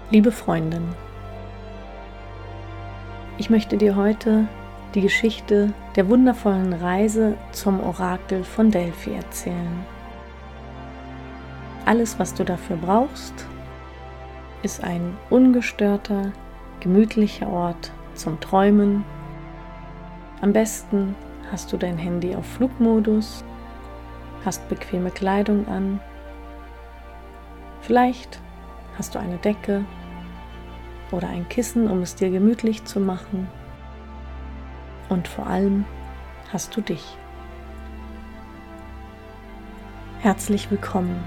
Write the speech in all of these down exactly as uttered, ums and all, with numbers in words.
Liebe Freundin, ich möchte dir heute die Geschichte der wundervollen Reise zum Orakel von Delphi erzählen. Alles, was du dafür brauchst, ist ein ungestörter, gemütlicher Ort zum Träumen. Am besten hast du dein Handy auf Flugmodus, hast bequeme Kleidung an, vielleicht hast du eine Decke oder ein Kissen, um es dir gemütlich zu machen, und vor allem hast du dich. Herzlich willkommen.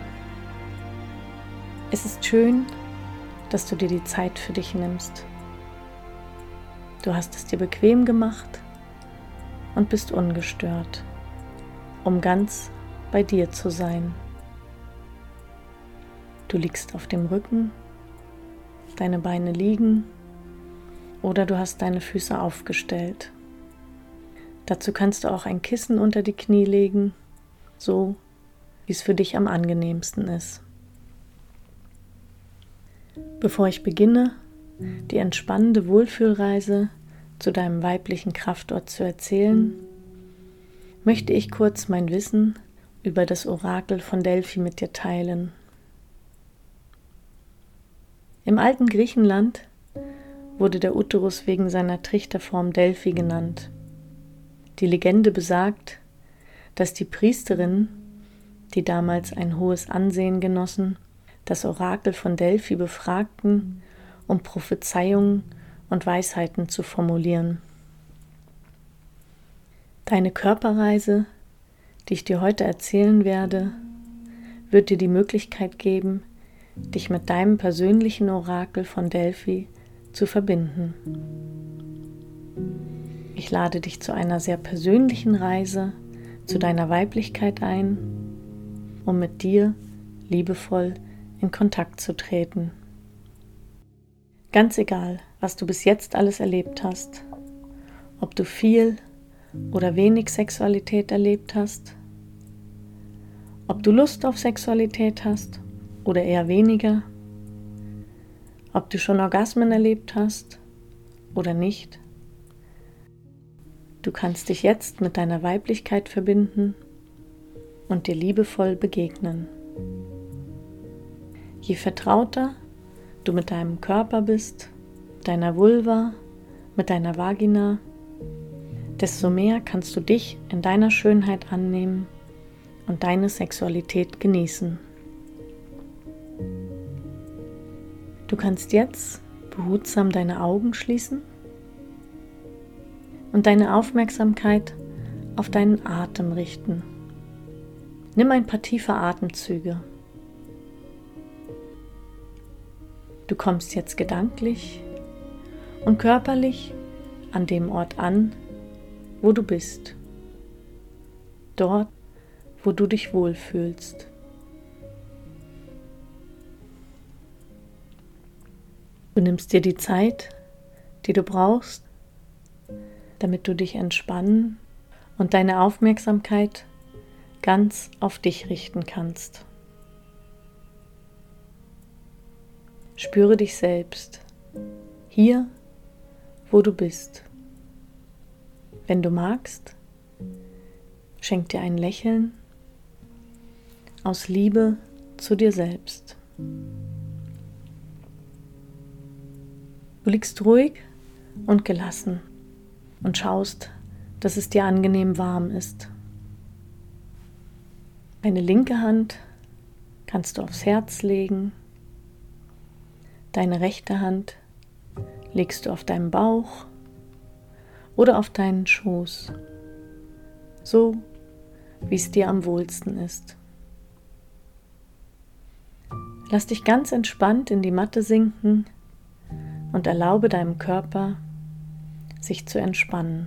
Es ist schön, dass du dir die Zeit für dich nimmst. Du hast es dir bequem gemacht und bist ungestört, um ganz bei dir zu sein. Du liegst auf dem Rücken, deine Beine liegen oder du hast deine Füße aufgestellt. Dazu kannst du auch ein Kissen unter die Knie legen, so wie es für dich am angenehmsten ist. Bevor ich beginne, die entspannende Wohlfühlreise zu deinem weiblichen Kraftort zu erzählen, möchte ich kurz mein Wissen über das Orakel von Delphi mit dir teilen. Im alten Griechenland wurde der Uterus wegen seiner Trichterform Delphi genannt. Die Legende besagt, dass die Priesterinnen, die damals ein hohes Ansehen genossen, das Orakel von Delphi befragten, um Prophezeiungen und Weisheiten zu formulieren. Deine Körperreise, die ich dir heute erzählen werde, wird dir die Möglichkeit geben, dich mit deinem persönlichen Orakel von Delphi zu verbinden. Ich lade dich zu einer sehr persönlichen Reise zu deiner Weiblichkeit ein, um mit dir liebevoll in Kontakt zu treten. Ganz egal, was du bis jetzt alles erlebt hast, ob du viel oder wenig Sexualität erlebt hast, ob du Lust auf Sexualität hast oder eher weniger, ob du schon Orgasmen erlebt hast oder nicht. Du kannst dich jetzt mit deiner Weiblichkeit verbinden und dir liebevoll begegnen. Je vertrauter du mit deinem Körper bist, deiner Vulva, mit deiner Vagina, desto mehr kannst du dich in deiner Schönheit annehmen und deine Sexualität genießen. Du kannst jetzt behutsam deine Augen schließen und deine Aufmerksamkeit auf deinen Atem richten. Nimm ein paar tiefe Atemzüge. Du kommst jetzt gedanklich und körperlich an dem Ort an, wo du bist. Dort, wo du dich wohlfühlst. Du nimmst dir die Zeit, die du brauchst, damit du dich entspannen und deine Aufmerksamkeit ganz auf dich richten kannst. Spüre dich selbst, hier, wo du bist. Wenn du magst, schenk dir ein Lächeln aus Liebe zu dir selbst. Du liegst ruhig und gelassen und schaust, dass es dir angenehm warm ist. Deine linke Hand kannst du aufs Herz legen. Deine rechte Hand legst du auf deinen Bauch oder auf deinen Schoß, so wie es dir am wohlsten ist. Lass dich ganz entspannt in die Matte sinken und erlaube deinem Körper, sich zu entspannen.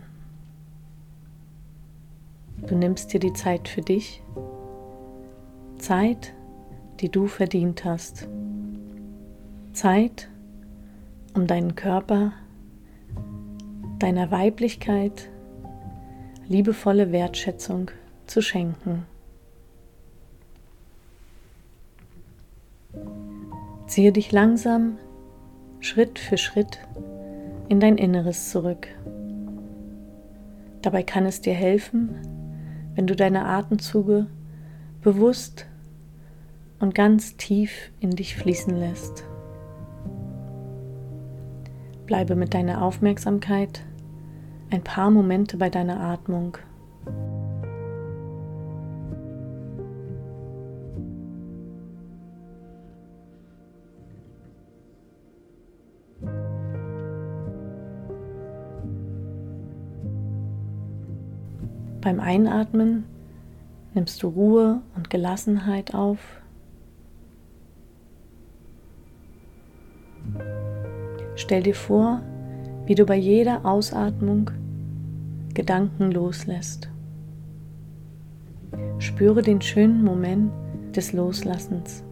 Du nimmst dir die Zeit für dich, Zeit, die du verdient hast. Zeit, um deinen Körper, deiner Weiblichkeit liebevolle Wertschätzung zu schenken. Ziehe dich langsam Schritt für Schritt in dein Inneres zurück. Dabei kann es dir helfen, wenn du deine Atemzüge bewusst und ganz tief in dich fließen lässt. Bleibe mit deiner Aufmerksamkeit ein paar Momente bei deiner Atmung. Beim Einatmen nimmst du Ruhe und Gelassenheit auf. Stell dir vor, wie du bei jeder Ausatmung Gedanken loslässt. Spüre den schönen Moment des Loslassens.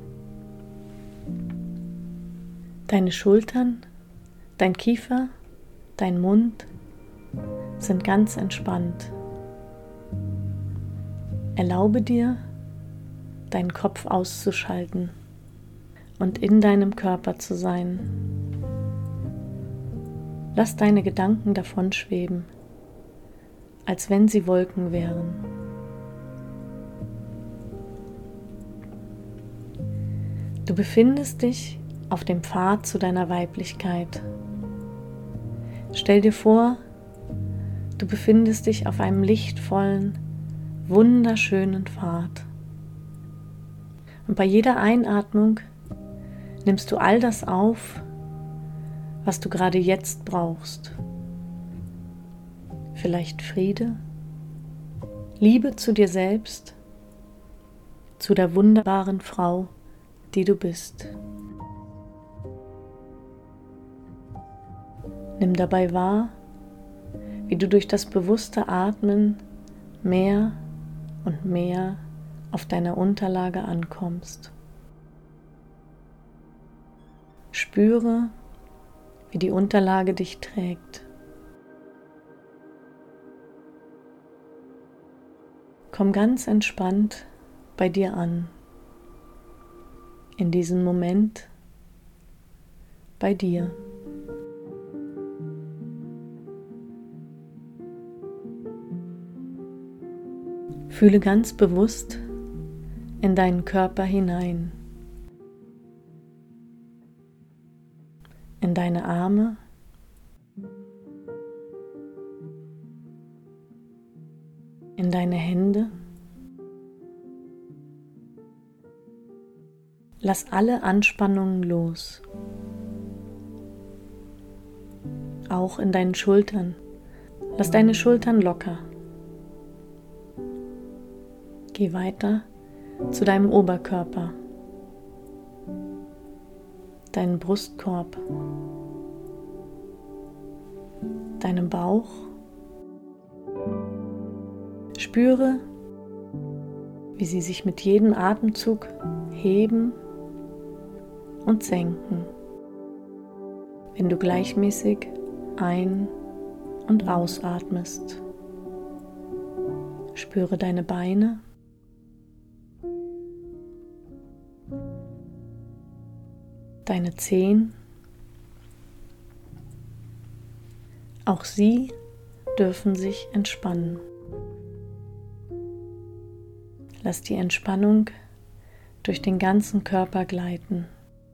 Deine Schultern, dein Kiefer, dein Mund sind ganz entspannt. Erlaube dir, deinen Kopf auszuschalten und in deinem Körper zu sein. Lass deine Gedanken davonschweben, als wenn sie Wolken wären. Du befindest dich auf dem Pfad zu deiner Weiblichkeit. Stell dir vor, du befindest dich auf einem lichtvollen, wunderschönen Pfad. Und bei jeder Einatmung nimmst du all das auf, was du gerade jetzt brauchst. Vielleicht Friede, Liebe zu dir selbst, zu der wunderbaren Frau, die du bist. Nimm dabei wahr, wie du durch das bewusste Atmen mehr und mehr auf deiner Unterlage ankommst. Spüre, wie die Unterlage dich trägt. Komm ganz entspannt bei dir an, in diesem Moment bei dir. Fühle ganz bewusst in deinen Körper hinein, in deine Arme, in deine Hände. Lass alle Anspannungen los, auch in deinen Schultern. Lass deine Schultern locker. Geh weiter zu deinem Oberkörper, deinem Brustkorb, deinem Bauch. Spüre, wie sie sich mit jedem Atemzug heben und senken, wenn du gleichmäßig ein- und ausatmest. Spüre deine Beine, deine Zehen. Auch sie dürfen sich entspannen. Lass die Entspannung durch den ganzen Körper gleiten.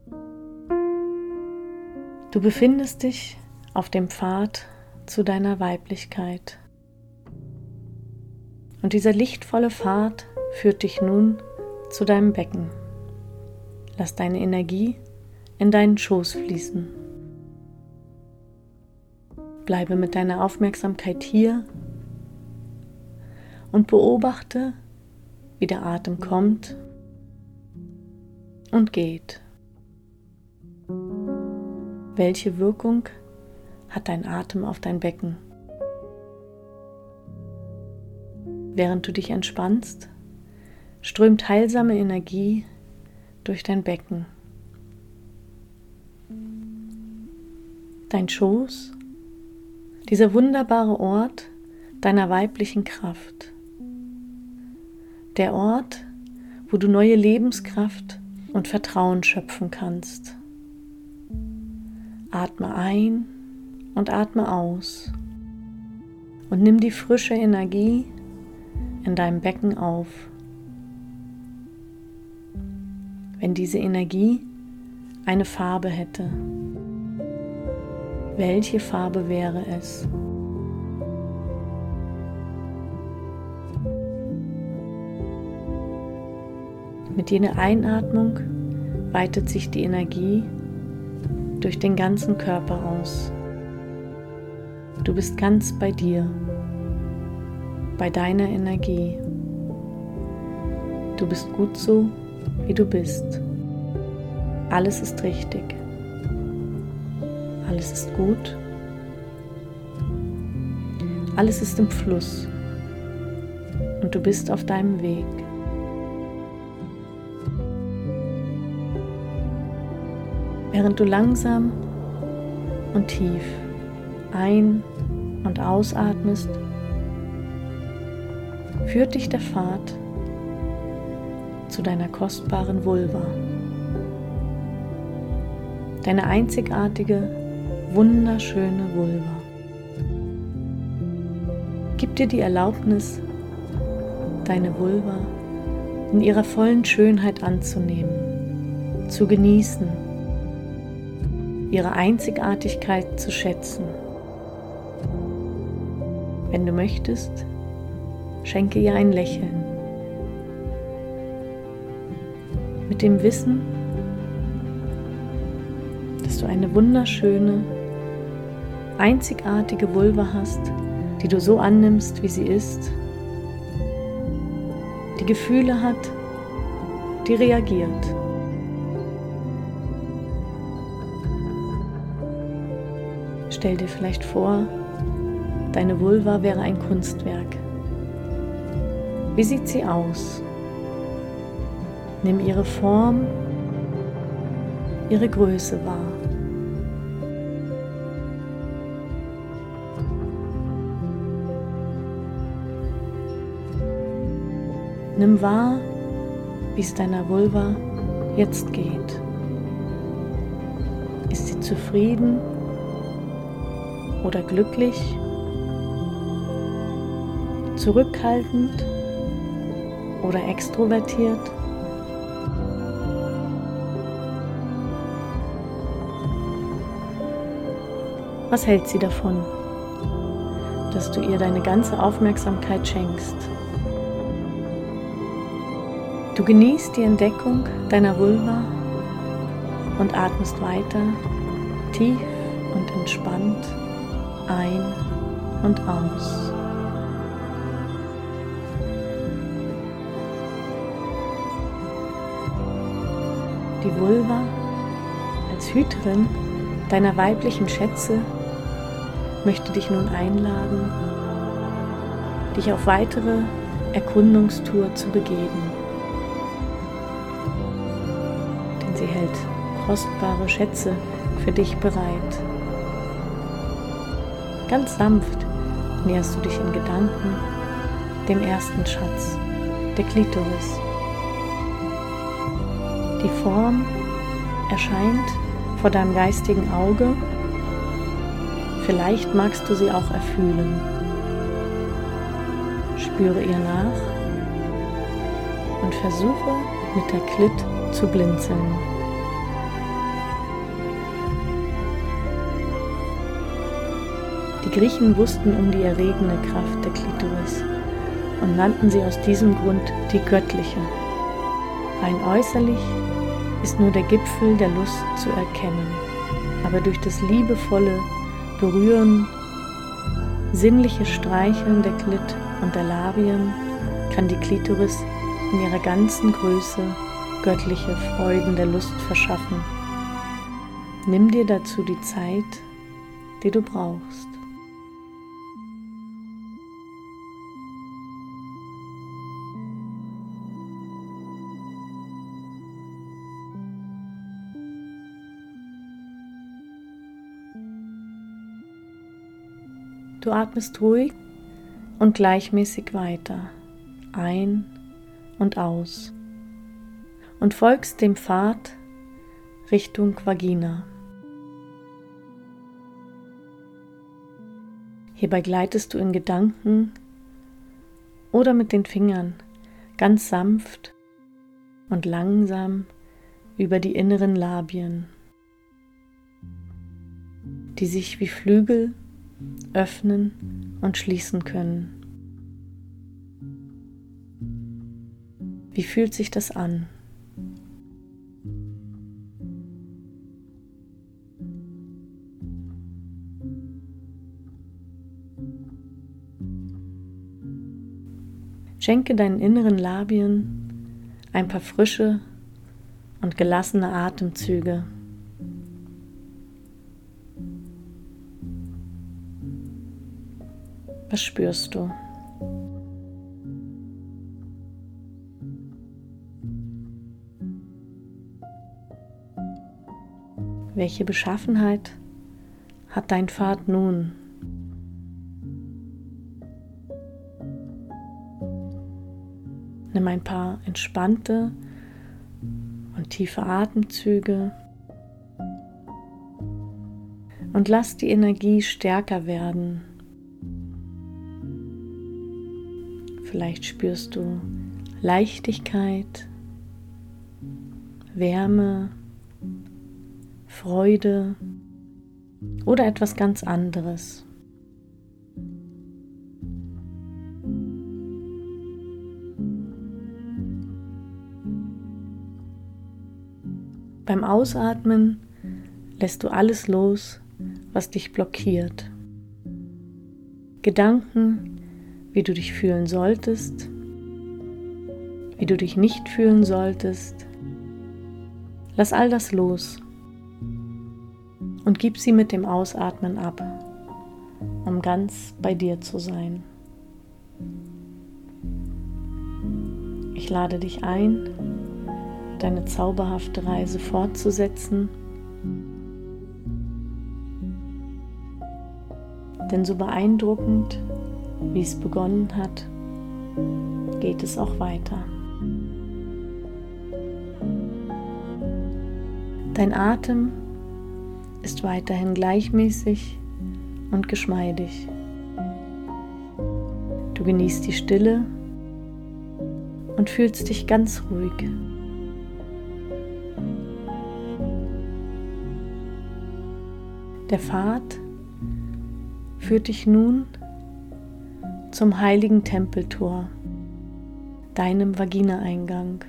Du befindest dich auf dem Pfad zu deiner Weiblichkeit. Und dieser lichtvolle Pfad führt dich nun zu deinem Becken. Lass deine Energie in deinen Schoß fließen. Bleibe mit deiner Aufmerksamkeit hier und beobachte, wie der Atem kommt und geht. Welche Wirkung hat dein Atem auf dein Becken? Während du dich entspannst, strömt heilsame Energie durch dein Becken. Dein Schoß, dieser wunderbare Ort deiner weiblichen Kraft. Der Ort, wo du neue Lebenskraft und Vertrauen schöpfen kannst. Atme ein und atme aus und nimm die frische Energie in deinem Becken auf. Wenn diese Energie eine Farbe hätte, welche Farbe wäre es? Mit jeder Einatmung weitet sich die Energie durch den ganzen Körper aus. Du bist ganz bei dir, bei deiner Energie. Du bist gut so, wie du bist. Alles ist richtig. Alles ist gut. Alles ist im Fluss. Und du bist auf deinem Weg. Während du langsam und tief ein- und ausatmest, führt dich der Pfad zu deiner kostbaren Vulva. Deine einzigartige, wunderschöne Vulva. Gib dir die Erlaubnis, deine Vulva in ihrer vollen Schönheit anzunehmen, zu genießen, ihre Einzigartigkeit zu schätzen. Wenn du möchtest, schenke ihr ein Lächeln. Mit dem Wissen, dass du eine wunderschöne, einzigartige Vulva hast, die du so annimmst, wie sie ist, die Gefühle hat, die reagiert. Stell dir vielleicht vor, deine Vulva wäre ein Kunstwerk. Wie sieht sie aus? Nimm ihre Form, ihre Größe wahr. Nimm wahr, wie es deiner Vulva jetzt geht. Ist sie zufrieden oder glücklich? Zurückhaltend oder extrovertiert? Was hält sie davon, dass du ihr deine ganze Aufmerksamkeit schenkst? Du genießt die Entdeckung deiner Vulva und atmest weiter tief und entspannt ein und aus. Die Vulva als Hüterin deiner weiblichen Schätze möchte dich nun einladen, dich auf weitere Erkundungstour zu begeben. Denn sie hält kostbare Schätze für dich bereit. Ganz sanft näherst du dich in Gedanken dem ersten Schatz, der Klitoris. Die Form erscheint vor deinem geistigen Auge. Vielleicht magst du sie auch erfühlen. Spüre ihr nach und versuche mit der Klit zu blinzeln. Die Griechen wussten um die erregende Kraft der Klitoris und nannten sie aus diesem Grund die göttliche. Rein äußerlich ist nur der Gipfel der Lust zu erkennen, aber durch das liebevolle Berühren, sinnliche Streicheln der Klit und der Labien kann die Klitoris in ihrer ganzen Größe göttliche Freuden der Lust verschaffen. Nimm dir dazu die Zeit, die du brauchst. Du atmest ruhig und gleichmäßig weiter, ein und aus, und folgst dem Pfad Richtung Vagina. Hierbei gleitest du in Gedanken oder mit den Fingern ganz sanft und langsam über die inneren Labien, die sich wie Flügel öffnen und schließen können. Wie fühlt sich das an? Schenke deinen inneren Labien ein paar frische und gelassene Atemzüge. Was spürst du? Welche Beschaffenheit hat dein Pfad nun? Nimm ein paar entspannte und tiefe Atemzüge und lass die Energie stärker werden. Vielleicht spürst du Leichtigkeit, Wärme, Freude oder etwas ganz anderes. Beim Ausatmen lässt du alles los, was dich blockiert. Gedanken, wie du dich fühlen solltest, wie du dich nicht fühlen solltest. Lass all das los und gib sie mit dem Ausatmen ab, um ganz bei dir zu sein. Ich lade dich ein, deine zauberhafte Reise fortzusetzen, denn so beeindruckend, wie es begonnen hat, geht es auch weiter. Dein Atem ist weiterhin gleichmäßig und geschmeidig. Du genießt die Stille und fühlst dich ganz ruhig. Der Pfad führt dich nun zum heiligen Tempeltor, deinem Vagina-Eingang.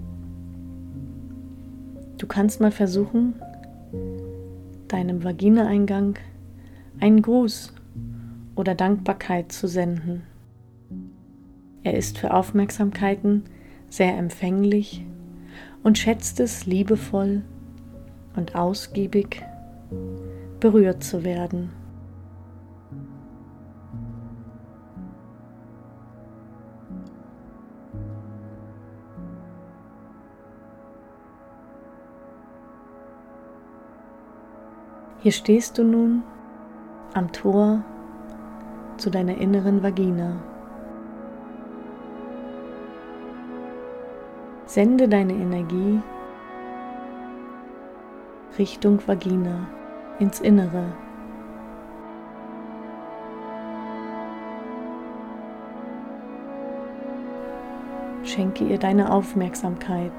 Du kannst mal versuchen, deinem Vagina-Eingang einen Gruß oder Dankbarkeit zu senden. Er ist für Aufmerksamkeiten sehr empfänglich und schätzt es liebevoll und ausgiebig, berührt zu werden. Hier stehst du nun am Tor zu deiner inneren Vagina. Sende deine Energie Richtung Vagina, ins Innere. Schenke ihr deine Aufmerksamkeit.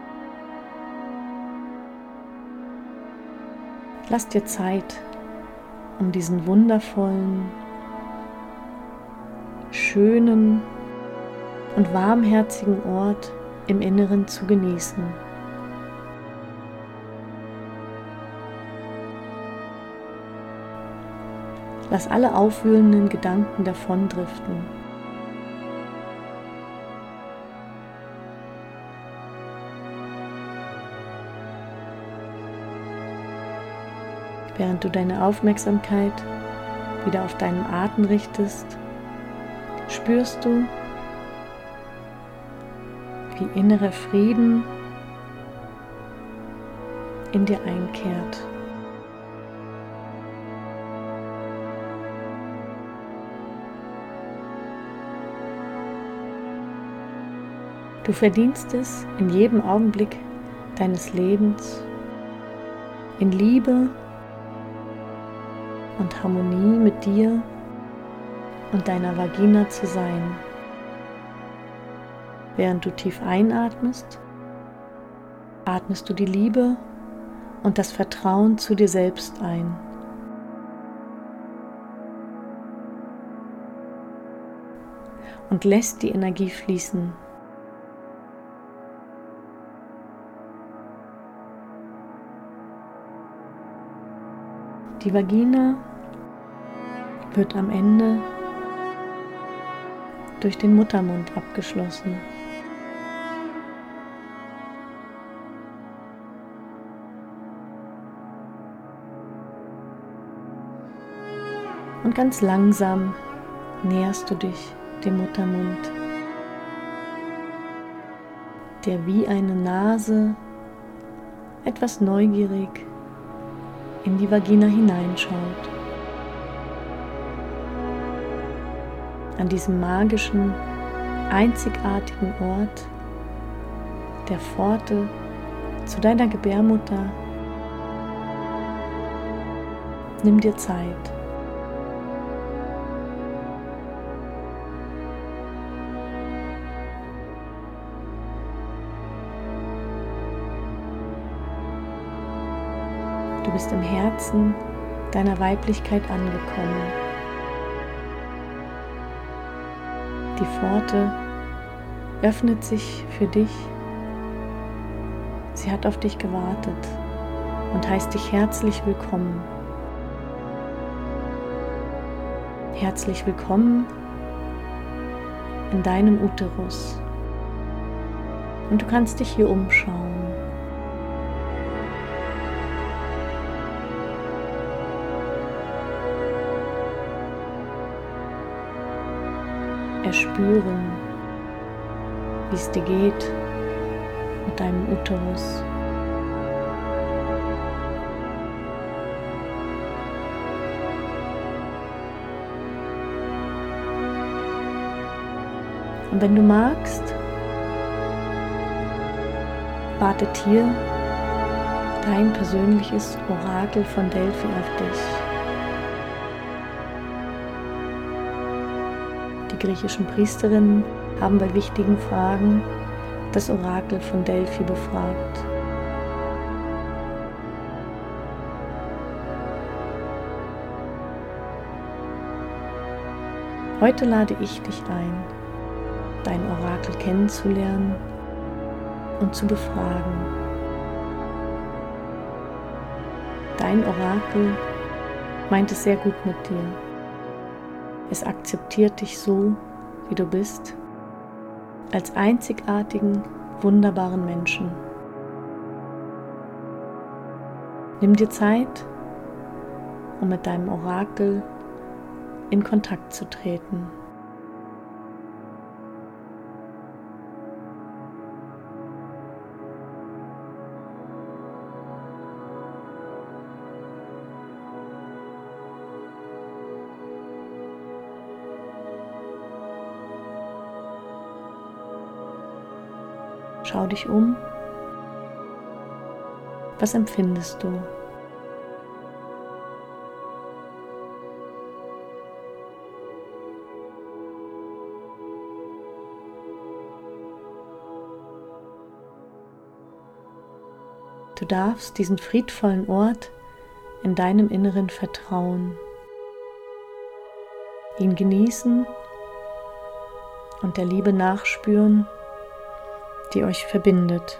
Lass dir Zeit, um diesen wundervollen, schönen und warmherzigen Ort im Inneren zu genießen. Lass alle aufwühlenden Gedanken davondriften. Während du deine Aufmerksamkeit wieder auf deinen Atem richtest, spürst du, wie innerer Frieden in dir einkehrt. Du verdienst es in jedem Augenblick deines Lebens in Liebe und Harmonie mit dir und deiner Vagina zu sein. Während du tief einatmest, atmest du die Liebe und das Vertrauen zu dir selbst ein. Und lässt die Energie fließen. Die Vagina wird am Ende durch den Muttermund abgeschlossen. Und ganz langsam näherst du dich dem Muttermund, der wie eine Nase etwas neugierig in die Vagina hineinschaut. An diesem magischen, einzigartigen Ort der Pforte zu deiner Gebärmutter, nimm dir Zeit. Du bist im Herzen deiner Weiblichkeit angekommen. Die Pforte öffnet sich für dich. Sie hat auf dich gewartet und heißt dich herzlich willkommen. Herzlich willkommen in deinem Uterus. Und du kannst dich hier umschauen. Erspüren, wie es dir geht mit deinem Uterus. Und wenn du magst, wartet hier dein persönliches Orakel von Delphi auf dich. Die griechischen Priesterinnen haben bei wichtigen Fragen das Orakel von Delphi befragt. Heute lade ich dich ein, dein Orakel kennenzulernen und zu befragen. Dein Orakel meint es sehr gut mit dir. Es akzeptiert dich so, wie du bist, als einzigartigen, wunderbaren Menschen. Nimm dir Zeit, um mit deinem Orakel in Kontakt zu treten. Schau dich um. Was empfindest du? Du darfst diesen friedvollen Ort in deinem Inneren vertrauen, ihn genießen und der Liebe nachspüren, die euch verbindet.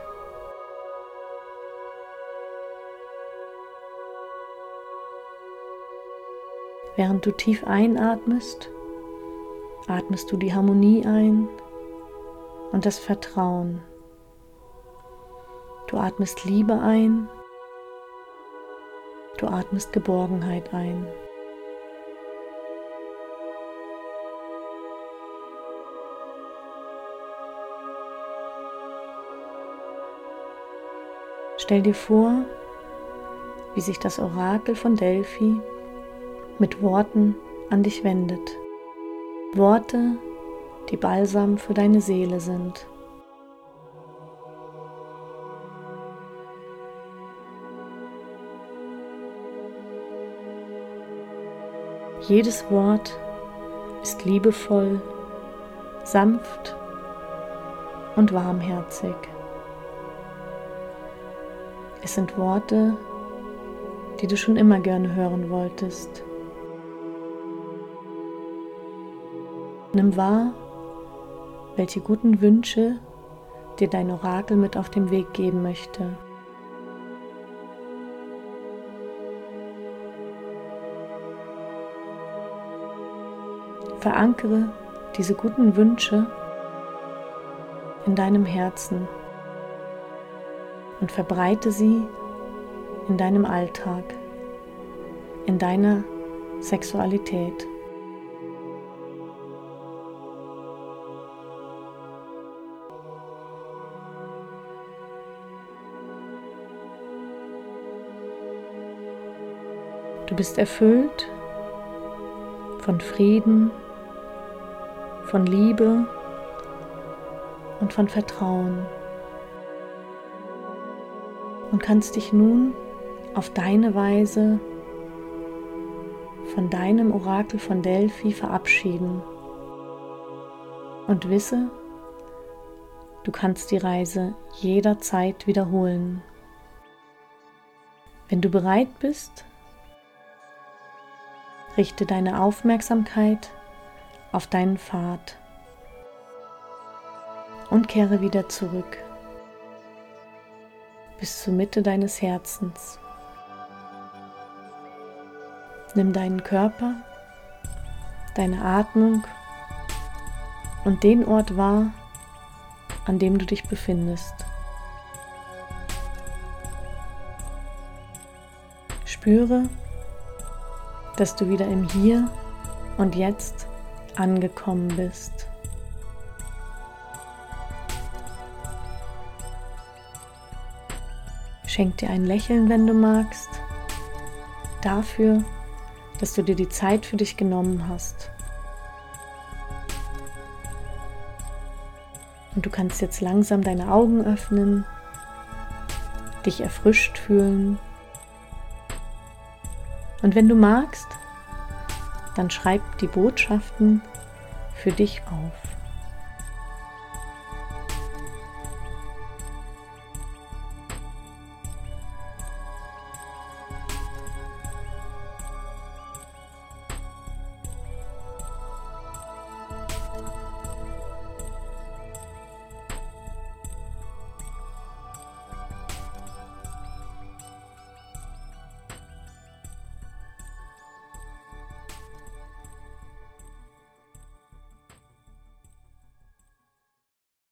Während du tief einatmest, atmest du die Harmonie ein und das Vertrauen. Du atmest Liebe ein, du atmest Geborgenheit ein. Stell dir vor, wie sich das Orakel von Delphi mit Worten an dich wendet. Worte, die Balsam für deine Seele sind. Jedes Wort ist liebevoll, sanft und warmherzig. Es sind Worte, die du schon immer gerne hören wolltest. Nimm wahr, welche guten Wünsche dir dein Orakel mit auf den Weg geben möchte. Verankere diese guten Wünsche in deinem Herzen und verbreite sie in deinem Alltag, in deiner Sexualität. Du bist erfüllt von Frieden, von Liebe und von Vertrauen und kannst dich nun auf deine Weise von deinem Orakel von Delphi verabschieden und wisse, du kannst die Reise jederzeit wiederholen. Wenn du bereit bist, richte deine Aufmerksamkeit auf deinen Pfad und kehre wieder zurück bis zur Mitte deines Herzens. Nimm deinen Körper, deine Atmung und den Ort wahr, an dem du dich befindest. Spüre, dass du wieder im Hier und Jetzt angekommen bist. Schenk dir ein Lächeln, wenn du magst, dafür, dass du dir die Zeit für dich genommen hast. Und du kannst jetzt langsam deine Augen öffnen, dich erfrischt fühlen. Und wenn du magst, dann schreib die Botschaften für dich auf.